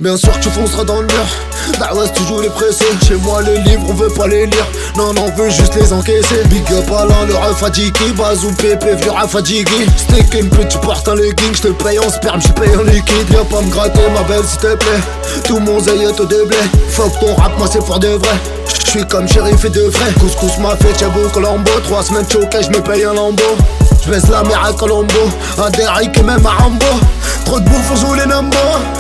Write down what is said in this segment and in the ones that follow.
bien sûr que tu fonceras dans le mur. Dawa c'est toujours les pressés. Chez moi les livres on veut pas les lire. Non on veut juste les encaisser. Big up Alain le Rafadiki. Bazou Pépé vieux Rafadiki. Steak une pute tu portes un legging. J'te paye en sperme j'te paye en liquide. Viens pas me gratter ma belle s'il te plaît. Tout mon zèle est au déblé. Fuck ton rap moi c'est pour de vrai. J'suis comme shérif et de frais. Couscous m'a fait Chabou Colombo. 3 semaines choquées j'me paye un lambeau. J'baisse la mère à Colombo. À Derrick et même à Rambo. Trop de bouffe on joue les numbers.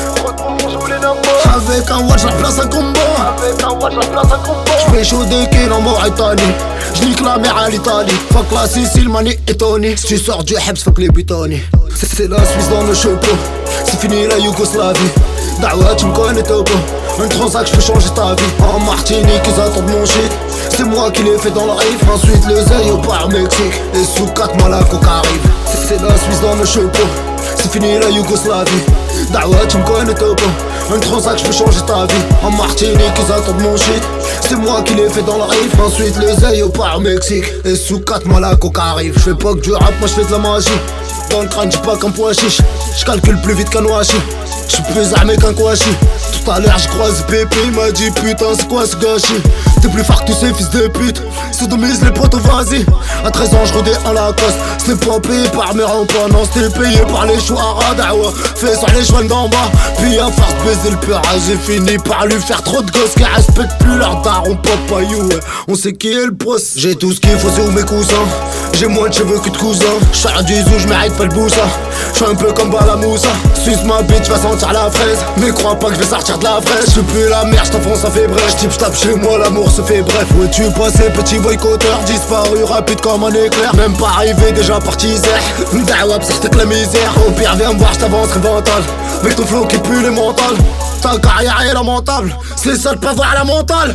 Avec un watch, la place un combo. J'fais chaud de kill en Mauritanie. J'nique la mer à l'Italie. Fuck la Sicile, Mani et Tony. Si tu sors du Hebs, fuck les Butoni. C'est la Suisse dans le chapeau. C'est fini la Yougoslavie. Dawa, tu me connais Togo. Un transac, j'peux changer ta vie. En Martinique, ils attendent mon shit. C'est moi qui l'ai fait dans le riff. Ensuite le Zay au bar Mexique. Et sous 4 mois la coca arrive. C'est la Suisse dans le chapeau. C'est fini la Yougoslavie. Dawa tu me connais Togo. Un transac j'peux changer ta vie. En Martinique ils attendent mon shit. C'est moi qui l'ai fait dans le riff. Ensuite le Zay au par Mexique. Et sous 4 mois la coca arrive. J'fais pas que du rap moi j'fais de la magie. Dans le crâne j'suis pas qu'un pois chiche. J'calcule plus vite qu'un washi. J'suis plus armé qu'un Kouachi. Tout à l'heure j'croise Pépé, il m'a dit putain c'est quoi ce gâchis. T'es plus fort que tous ces fils de pute. Sodomise les potos vas-y. À 13 ans j'rodais en Lacoste. C'était pas payé par mes rampants. Non c'était payé par les chouars Dawa. Fait sur les chouans d'en bas. Puis à force de baiser le peur j'ai fini par lui faire trop de gosses qui respectent plus leur daron papa you. On sait qui est le boss. J'ai tout ce qu'il faut c'est où mes cousins. J'ai moins de cheveux que de cousins. J'suis du zou j'mérite pas le boussa. J'suis un peu comme Balamoussa. Suce ma bitch va sentir la fraise. Mais crois pas que je vais sortir de la fraise. J'suis plus la merde j't'enfonce ça fait bref. J'type j'tape chez moi l'amour se fait bref. Ouais tu passais petit boycotteur. Disparu rapide comme un éclair. Même pas arrivé déjà parti zère. Dawa c'est que la misère. Au pire viens me voir j't'avancerai mental. Avec ton flow qui pue les mentales. Ta carrière est lamentable. C'est ça de pas voir la mentale.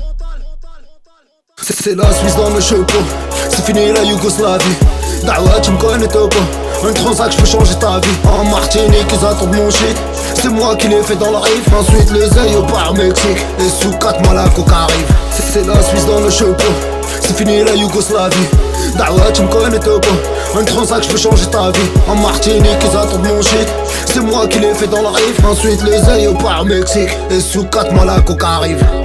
C'est la Suisse dans le chapeau. C'est fini la Yougoslavie. Dawa tu me connais Togo. Un transac j'peux changer ta vie. En Martinique ils attendent mon shit. C'est moi qui l'ai fait dans le riff. Ensuite le Zay au bar Mexique. Et sous 4 mois la coca arrive. C'est la Suisse dans le chapeau. C'est fini la Yougoslavie. Dawa tu me connais Togo. Un transac j'peux changer ta vie. En Martinique ils attendent mon shit. C'est moi qui l'ai fait dans le riff. Ensuite le Zay au bar Mexique. Et sous 4 mois la coca arrive.